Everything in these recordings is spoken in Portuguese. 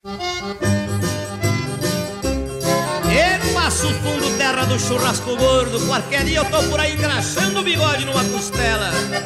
E Passo Fundo, terra do churrasco gordo, qualquer dia eu tô por aí engraxando o bigode numa costela.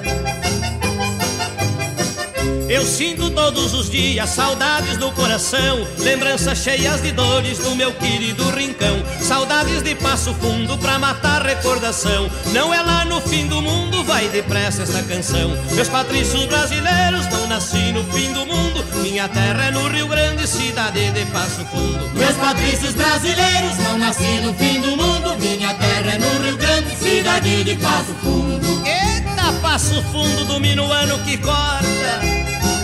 Eu sinto todos os dias saudades no coração, lembranças cheias de dores do meu querido rincão. Saudades de Passo Fundo pra matar recordação. Não é lá no fim do mundo, vai depressa essa canção. Meus patrícios brasileiros, não nasci no fim do mundo. Minha terra é no Rio Grande, cidade de Passo Fundo. Meus patrícios brasileiros, não nasci no fim do mundo. Minha terra é no Rio Grande, cidade de Passo Fundo. Eita, Passo Fundo do minuano que corta.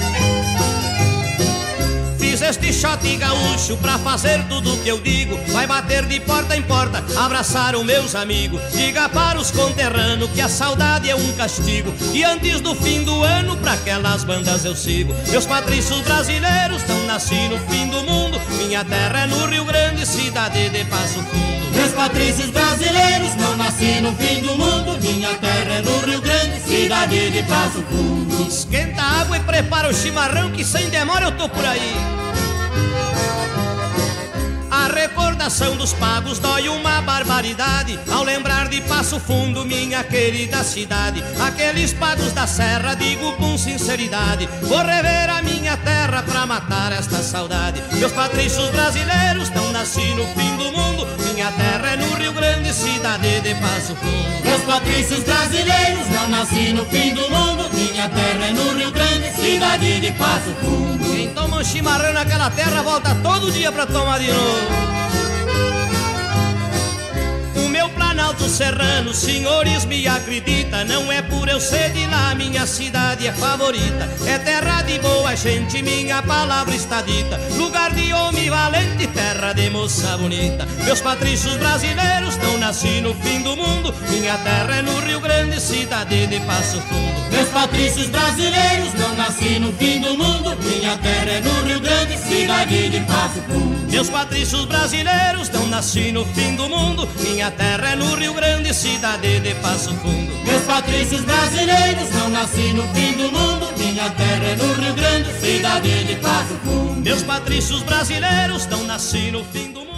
Fiz este shot gaúcho pra fazer tudo que eu digo. Vai bater de porta em porta, abraçar os meus amigos. Diga para os conterrâneos que a saudade é um castigo. E antes do fim do ano, pra aquelas bandas eu sigo. Meus patrícios brasileiros, não nasci no fim do mundo. Minha terra é no Rio Grande, cidade de Passo Fundo. Meus patrícios brasileiros, não nasci no fim do mundo. Minha terra é no Rio Grande, cidade de Passo Fundo. Esquenta a água e prepara o chimarrão, que sem demora eu tô por aí. A recordação dos pagos dói uma barbaridade ao lembrar de Passo Fundo, minha querida cidade. Aqueles pagos da serra, digo com sinceridade, vou rever a minha terra pra matar esta saudade. Meus patrícios brasileiros, não nasci no fim do mundo. Minha terra é no Rio Grande, cidade de Passo Fundo. Meus patrícios brasileiros, não nasci no fim do mundo. Minha terra é no Rio Grande, cidade de Passo Fundo. Quem toma um chimarrão naquela terra volta todo dia pra tomar de novo. O meu Planalto Serrano, senhores, me acredita, não é por eu ser de lá, minha cidade é favorita. É terra de boa gente, minha palavra está dita. Lugar de homem valente, terra de moça bonita. Meus patrícios brasileiros, não nasci no fim do mundo. Minha terra é no Rio Grande, cidade de Passo Fundo. Meus patrícios brasileiros, não nasci no fim do mundo. Minha terra é no Rio Grande, cidade de Passo Fundo. Meus patrícios brasileiros, não nasci no fim do mundo. Minha terra é no Rio Grande, cidade de Passo Fundo. Meus patrícios brasileiros, não nasci no fim do mundo. Minha terra é no Rio Grande, cidade de Passo Fundo. Meus patrícios brasileiros, não nasci no fim do mundo.